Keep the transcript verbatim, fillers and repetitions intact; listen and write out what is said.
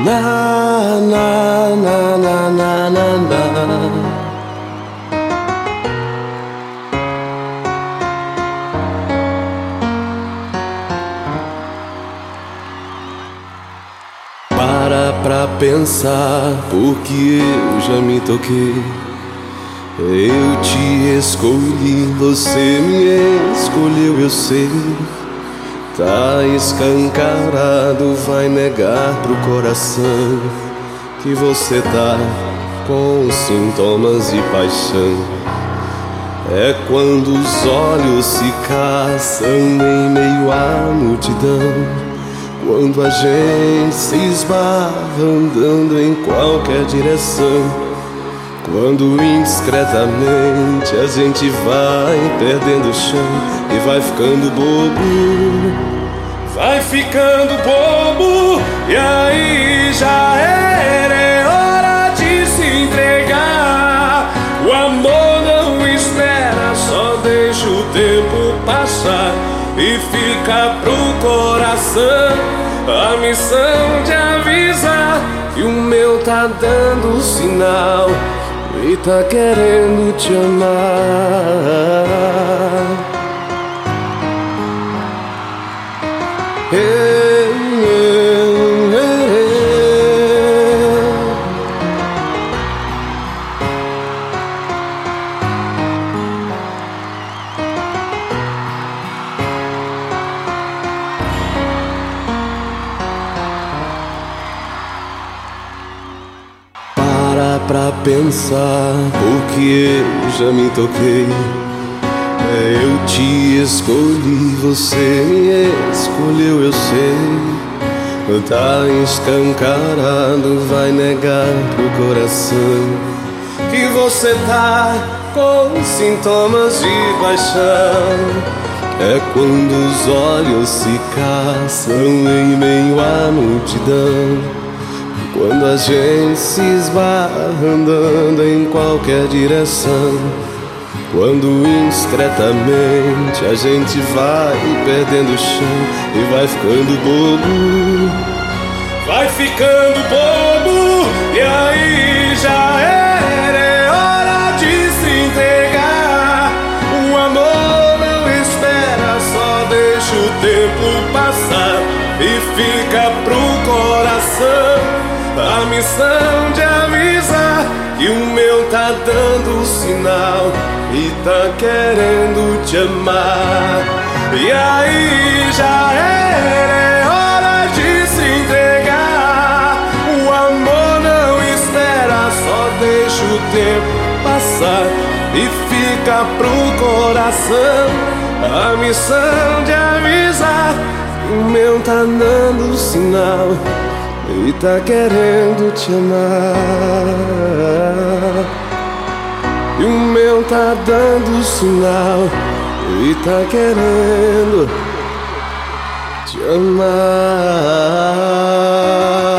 Na, na, na, na, na, na, na. Para pra pensar, porque eu já me toquei. Eu te escolhi, você me escolheu, eu sei. Tá escancarado, vai negar pro coração que você tá com sintomas de paixão. É quando os olhos se caçam em meio à multidão, quando a gente se esbarra andando em qualquer direção, quando indiscretamente a gente vai perdendo o chão e vai ficando bobo, vai ficando bobo, e aí já era, é hora de se entregar. O amor não espera, só deixa o tempo passar e fica pro coração a missão de avisar que o meu tá dando sinal e tá querendo te amar. Hey, hey, hey, hey. Para pra pensar, porque eu já me toquei. Eu te escolhi, você me escolheu, eu sei. Tá escancarado, vai negar pro coração que você tá com sintomas de paixão. É quando os olhos se caçam em meio à multidão, quando a gente se esbarra andando em qualquer direção, quando indiscretamente a gente vai perdendo o chão e vai ficando bobo, vai ficando bobo, e aí já era, é hora de se entregar. O amor não espera, só deixa o tempo passar e fica pro coração a missão de avisar que o meu tá dando sinal e tá querendo te amar. E aí já era, é hora de se entregar. O amor não espera, só deixa o tempo passar e fica pro coração a missão de avisar que o meu tá dando sinal e tá querendo te amar. E o meu tá dando sinal e tá querendo te amar.